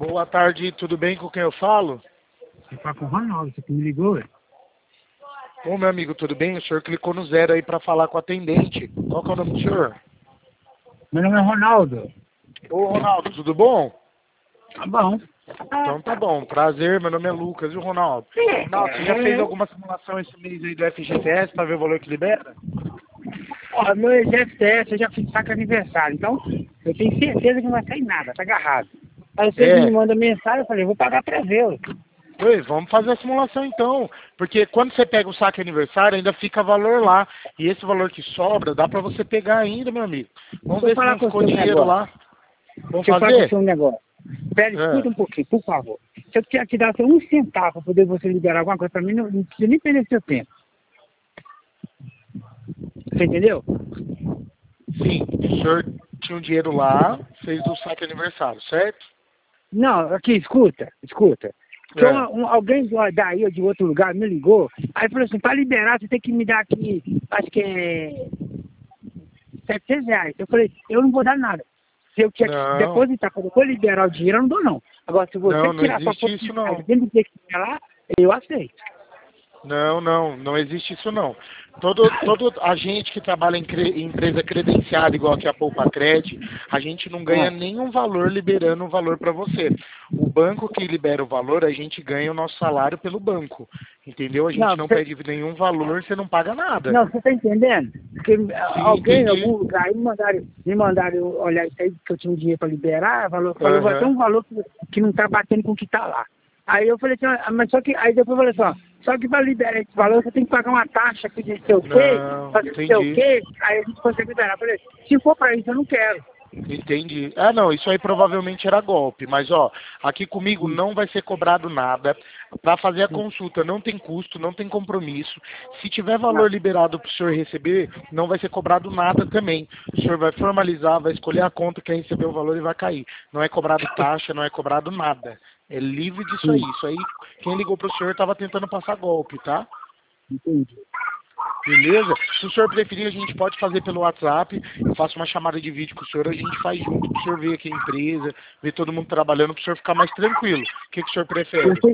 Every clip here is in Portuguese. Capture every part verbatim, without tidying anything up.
Boa tarde, tudo bem com quem eu falo? Você fala com o Ronaldo, você que me ligou, ué? Ô, meu amigo, tudo bem? O senhor clicou no zero aí pra falar com o atendente. Qual que é o nome do senhor? Meu nome é Ronaldo. Ô, Ronaldo, tudo bom? Tá bom. Então tá bom, prazer, meu nome é Lucas, viu, Ronaldo? Ronaldo, você já fez alguma simulação esse mês aí do F G T S pra ver o valor que libera? Ó, meu F G T S eu já fiz saco aniversário, então eu tenho certeza que não vai sair nada, tá agarrado. Aí vocês É. me mandam mensagem, eu falei, vou pagar pra ver. Oi, vamos fazer a simulação então, porque quando você pega o saque aniversário ainda fica valor lá, e esse valor que sobra dá pra você pegar ainda, meu amigo. Vamos Deixa eu ver se falar não com ficou você um dinheiro negócio. lá. Vamos Deixa eu falar com fazer? você um negócio. Pera, É. escuta um pouquinho, por favor. Se eu tiver que dar assim, um centavo pra poder você liberar alguma coisa pra mim, não, não precisa nem perder seu tempo. Você entendeu? Sim, o senhor tinha um dinheiro lá, fez o saque aniversário, certo? Não, aqui, escuta, escuta. Porque É. uma- um, alguém do- daí ou de outro lugar me ligou, aí falou assim, para liberar você tem que me dar aqui, acho que é setecentos reais. Eu falei, eu não vou dar nada. Se eu tiver que Não, depositar para depois liberar o dinheiro, eu não dou não. Agora, se você não, não tirar sua existe isso possibilidade não. dentro do que você lá, eu aceito. Não, não, não existe isso não. Todo, todo agente que trabalha em, cre- em empresa credenciada, igual aqui a Poupa Cred, a gente não ganha Ah, nenhum valor liberando o valor para você. O banco que libera o valor, a gente ganha o nosso salário pelo banco. Entendeu? A gente não, não você, pede nenhum valor, você não paga nada. não, você tá entendendo? Porque Sim, alguém em entendi. algum lugar aí me mandaram, me mandaram olhar isso aí, que eu tinha um dinheiro para liberar, valor, falou, vai ter Aham. um valor que, que não tá batendo com o que tá lá. Aí eu falei assim, ah, mas só que, aí depois eu falei assim, ó, só que para liberar esse valor você tem que pagar uma taxa aqui de sei o quê, Não, fazer não sei o entendi. quê, aí a gente consegue liberar. Eu falei, se for para isso eu não quero. Entendi. Ah, não, isso aí provavelmente era golpe, mas ó, aqui comigo Hum, não vai ser cobrado nada. Para fazer a hum, consulta não tem custo, não tem compromisso. Se tiver ah, valor liberado para o senhor receber, não vai ser cobrado nada também. O senhor vai formalizar, vai escolher a conta, quer receber o valor e vai cair. Não é cobrado taxa, não é cobrado nada. É livre disso aí. hum, Isso aí, quem ligou para o senhor estava tentando passar golpe, tá? entendi. Beleza? Se o senhor preferir, a gente pode fazer pelo WhatsApp. Eu faço uma chamada de vídeo com o senhor, a gente faz junto, para o senhor ver aqui a empresa, ver todo mundo trabalhando, para o senhor ficar mais tranquilo. O que, que o senhor Eu prefere? tenho,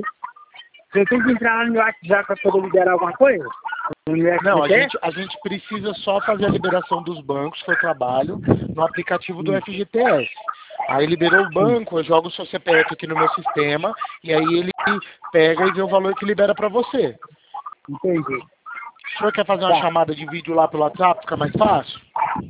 eu tenho que entrar lá no meu WhatsApp para poder liberar alguma coisa? No meu Não, a F G T S? gente, a gente precisa só fazer a liberação dos bancos, que eu trabalho, no aplicativo do Hum, F G T S. Aí liberou o hum, banco, eu jogo o seu C P F aqui no meu sistema, e aí ele pega e vê o valor que libera para você. entendi. O senhor quer fazer uma Tá. chamada de vídeo lá pelo WhatsApp, fica mais fácil?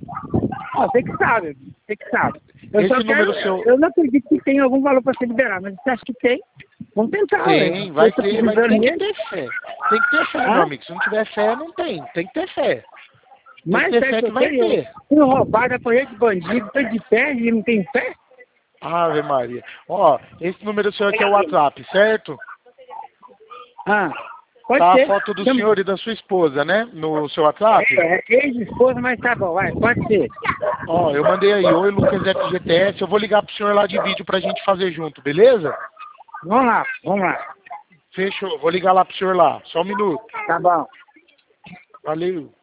Ó, você que sabe, você que sabe. Eu só Esse quero, número seu, eu não acredito que tem algum valor para ser liberado, mas você acha que tem? Vamos tentar, ué. tem, Eu vai estou ter, mas precisando tem que mesmo. ter fé. Tem que ter fé, meu Hã? amigo. Se não tiver fé, não tem. Tem que ter fé. Tem que Mais ter fé fé que que eu vai tenho, eu ter. fui roubado, apanhei de bandido, tô de pé e não tem fé? Ave Maria. Ó, esse número seu aqui é o WhatsApp, certo? Ah, pode Tá a ser. foto do Chama- senhor e da sua esposa, né? No seu WhatsApp? É, é ex-esposa, mas tá bom, vai, pode ser. Ó, eu mandei aí, oi Lucas F G T S. Eu vou ligar pro senhor lá de vídeo pra gente fazer junto, beleza? Vamos lá, vamos lá. Fechou, vou ligar lá pro senhor lá. Só um minuto. Tá bom. Valeu.